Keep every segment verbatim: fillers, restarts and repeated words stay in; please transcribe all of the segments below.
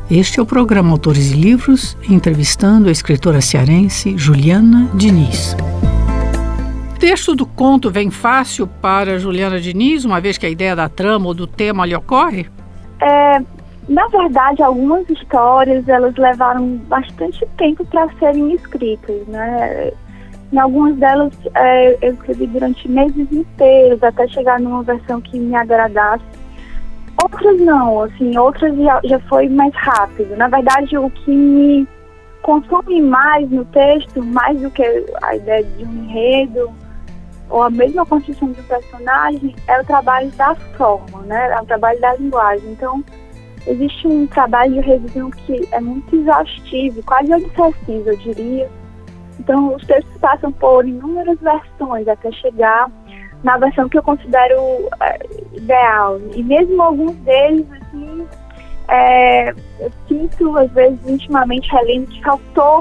Este é o programa Autores e Livros, entrevistando a escritora cearense Juliana Diniz. O texto do conto vem fácil para Juliana Diniz, uma vez que a ideia da trama ou do tema lhe ocorre? É, na verdade, algumas histórias elas levaram bastante tempo para serem escritas, né? Em algumas delas é, eu escrevi durante meses inteiros até chegar numa versão que me agradasse. Outras não, assim, outras já, já foi mais rápido. Na verdade, o que me consome mais no texto, mais do que a ideia de um enredo ou a mesma construção de um personagem, é o trabalho da forma, né? É o trabalho da linguagem. Então, existe um trabalho de revisão que é muito exaustivo, quase obsessivo, eu diria. Então, os textos passam por inúmeras versões até chegar na versão que eu considero é, ideal. E mesmo alguns deles, assim, é, eu sinto, às vezes, intimamente relendo que faltou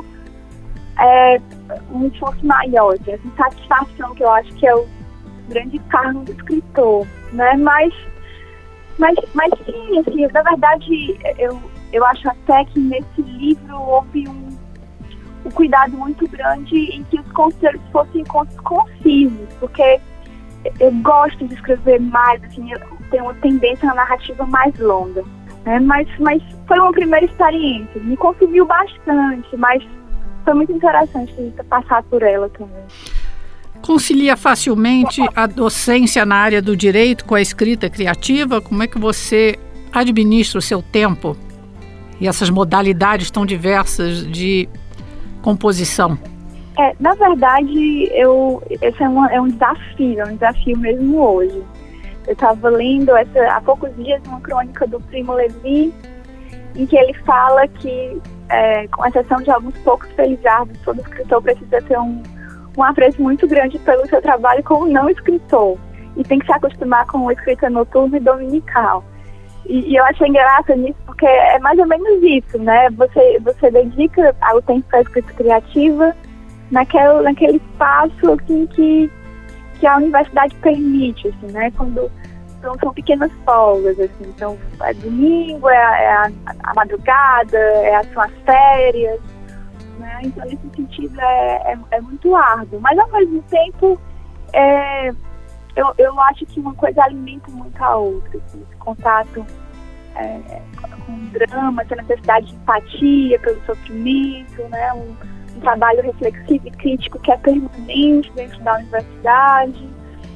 é, um esforço maior, assim, essa satisfação que eu acho que é o grande cargo do escritor, né? Mas, mas, mas sim, assim, na verdade, eu, eu acho até que nesse livro houve um um cuidado muito grande em que os contos fossem contos concisos, porque eu gosto de escrever mais, assim, eu tenho uma tendência na narrativa mais longa, né? Mas, mas foi uma primeira experiência, me consumiu bastante, mas foi muito interessante passar por ela também. Concilia facilmente a docência na área do direito com a escrita criativa? Como é que você administra o seu tempo e essas modalidades tão diversas de composição? É, na verdade, eu, esse é, uma, é um desafio, é um desafio mesmo hoje. Eu estava lendo essa, há poucos dias uma crônica do Primo Levi, em que ele fala que, é, com exceção de alguns poucos felizardos, todo escritor precisa ter um, um apreço muito grande pelo seu trabalho como não escritor, e tem que se acostumar com a escrita noturna e dominical. E, e eu achei graça nisso, porque é mais ou menos isso, né? Você, você dedica o tempo para a escrita criativa naquele, naquele espaço assim, que, que a universidade permite, assim, né? Quando são, são pequenas folgas, assim. Então, é domingo, é, a, é a, a madrugada, é as suas férias, né? Então, nesse sentido, é, é, é muito árduo. Mas, ao mesmo tempo, é... Eu, eu acho que uma coisa alimenta muito a outra, assim, esse contato é, com o drama, essa necessidade de empatia pelo sofrimento, né, um, um trabalho reflexivo e crítico que é permanente dentro da universidade,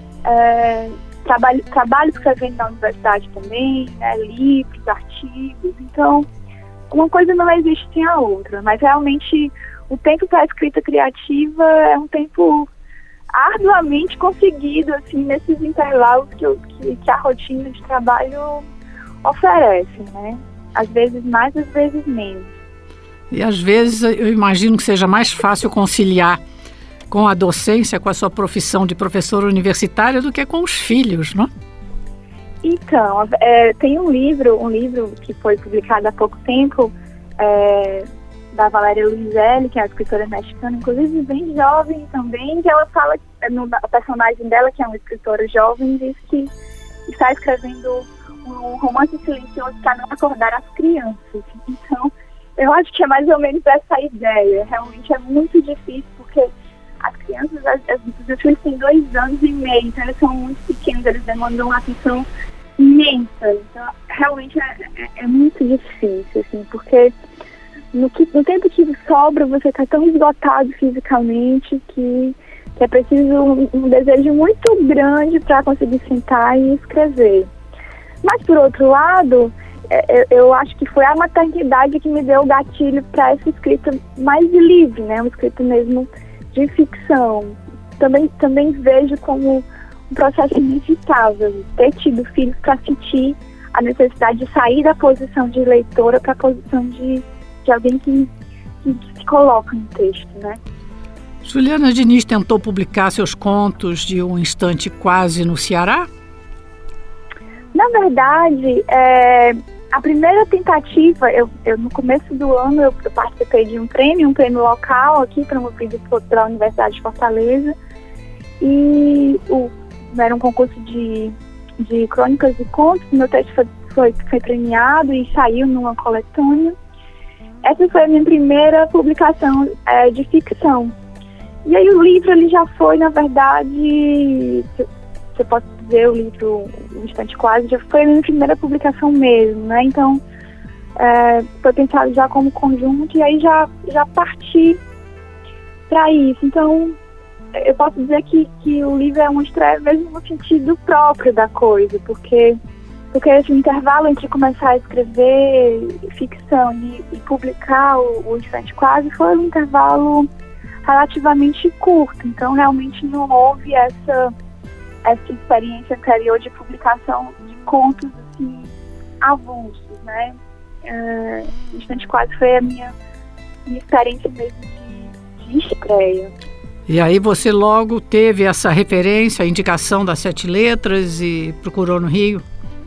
é, trabalho, trabalho escrevendo na universidade também, né, livros, artigos. Então, uma coisa não existe sem a outra, mas realmente o tempo para a escrita criativa é um tempo arduamente conseguido, assim, nesses intervalos que, eu, que, que a rotina de trabalho oferece, né? Às vezes mais, às vezes menos. E às vezes eu imagino que seja mais fácil conciliar com a docência, com a sua profissão de professora universitária, do que com os filhos, não? Então, é, tem um livro, um livro que foi publicado há pouco tempo, é, da Valéria Luizelli, que é uma escritora mexicana, inclusive bem jovem também, que ela fala, no a personagem dela, que é uma escritora jovem, diz que está escrevendo um romance silencioso para não acordar as crianças. Então, eu acho que é mais ou menos essa ideia. Realmente é muito difícil, porque as crianças, as, as, os filhos têm dois anos e meio, então eles são muito pequenos, eles demandam uma atenção imensa. Então, realmente é, é, é muito difícil, assim, porque No, que, no tempo que sobra, você está tão esgotado fisicamente que, que é preciso um, um desejo muito grande para conseguir sentar e escrever. Mas, por outro lado, é, eu acho que foi a maternidade que me deu o gatilho para essa escrita mais livre, né? Uma escrita mesmo de ficção. Também, também vejo como um processo inevitável ter tido filhos para sentir a necessidade de sair da posição de leitora para a posição de de alguém que, que, que se coloca no texto, né? Juliana Diniz tentou publicar seus contos de Um Instante Quase no Ceará? Na verdade, é, a primeira tentativa, eu, eu, no começo do ano, eu, eu participei de um prêmio, um prêmio local aqui, promovido pela Universidade de Fortaleza, e o, era um concurso de, de crônicas e contos. Meu texto foi, foi, foi premiado e saiu numa coletânea. Essa foi a minha primeira publicação é, de ficção. E aí o livro ele já foi, na verdade, se eu posso dizer, o livro Um Instante Quase já foi a minha primeira publicação mesmo, né? Então, é, foi pensado já como conjunto e aí já, já parti para isso. Então, eu posso dizer que, que o livro é uma estreia mesmo no sentido próprio da coisa, porque, porque esse intervalo entre começar a escrever ficção e, e publicar o, o Instante Quase foi um intervalo relativamente curto. Então, realmente não houve essa, essa experiência anterior de publicação de contos assim, avulsos, né? Uh, o Instante Quase foi a minha, minha experiência mesmo de, de estreia. E aí você logo teve essa referência, a indicação das Sete Letras e procurou no Rio?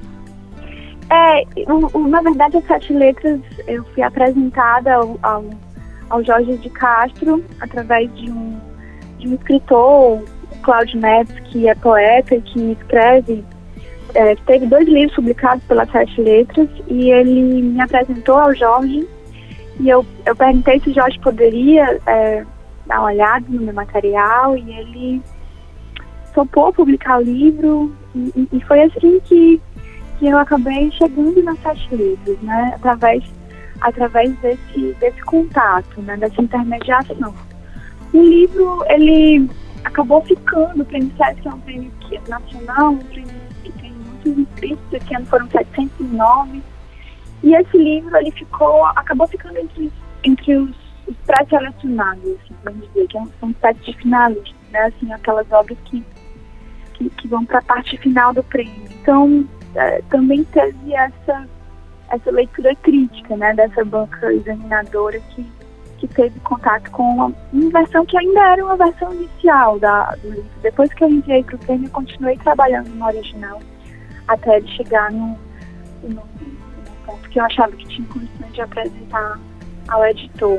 É, o, o, na verdade as Sete Letras eu fui apresentada ao, ao, ao Jorge de Castro através de um, de um escritor, o Cláudio Neves, que é poeta e que escreve, é, teve dois livros publicados pelas Sete Letras e ele me apresentou ao Jorge e eu, eu perguntei se o Jorge poderia é, dar uma olhada no meu material e ele topou publicar o livro e, e foi assim que, que eu acabei chegando nas Sete Letras, né, através, através desse, desse contato, né, dessa intermediação. O livro, ele acabou ficando, o Prêmio Sesc, que é um prêmio nacional, um prêmio que tem muitos inscritos, esse ano foram setecentos e nove, e esse livro, ele ficou, acabou ficando entre, entre os os pré-selecionados, assim, vamos dizer, que são sete de finalistas, né, assim, aquelas obras que, que, que vão para a parte final do prêmio. Então, é, também teve essa, essa leitura crítica, né, dessa banca examinadora que, que teve contato com uma, uma versão que ainda era uma versão inicial da, do livro. Depois que eu enviei para o prêmio, eu continuei trabalhando no original, até ele chegar no, no, no ponto que eu achava que tinha condições de apresentar ao editor.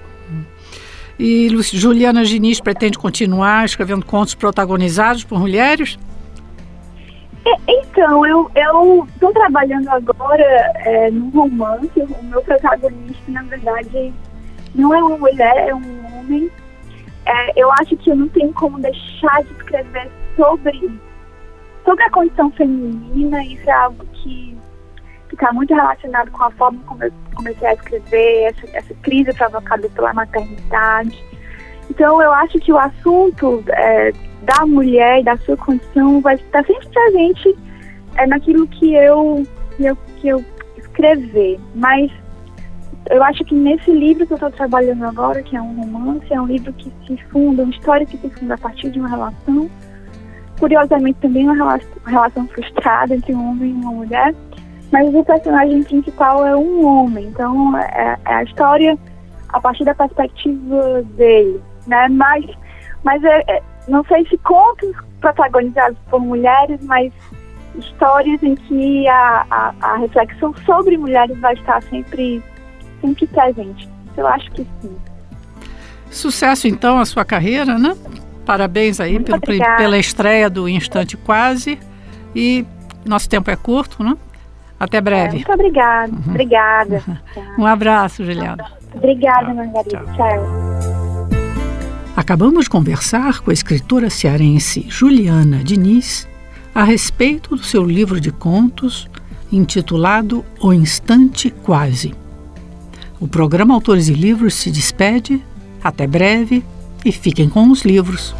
E Juliana Diniz pretende continuar escrevendo contos protagonizados por mulheres? Então, eu estou trabalhando agora é, num romance. O meu protagonista, na verdade, não é uma mulher, é um homem. É, eu acho que eu não tenho como deixar de escrever sobre, sobre a condição feminina. Isso é algo que está muito relacionado com a forma como eu comecei a escrever, essa, essa crise provocada pela maternidade. Então, eu acho que o assunto é, da mulher e da sua condição vai estar sempre presente é, naquilo que eu, que, eu, que eu escrever. Mas eu acho que nesse livro que eu estou trabalhando agora, que é um romance, é um livro que se funda, uma história que se funda a partir de uma relação, curiosamente também uma relação, uma relação frustrada entre um homem e uma mulher, mas o personagem principal é um homem, então é, é a história a partir da perspectiva dele, né? Mas, mas é, é, não sei se contos protagonizados por mulheres, mas histórias em que a, a, a reflexão sobre mulheres vai estar sempre, sempre presente. Eu acho que sim. Sucesso então a sua carreira, né? Parabéns aí pelo, pela estreia do Instante Quase e nosso tempo é curto, né? Até breve. É, muito obrigada. Uhum. Obrigada. Um abraço, Juliana. Obrigada, tchau. Margarida. Tchau. Tchau. Acabamos de conversar com a escritora cearense Juliana Diniz a respeito do seu livro de contos intitulado O Instante Quase. O programa Autores e Livros se despede. Até breve e fiquem com os livros.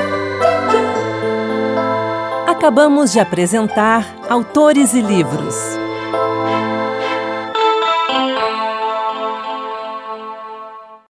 Acabamos de apresentar Autores e Livros.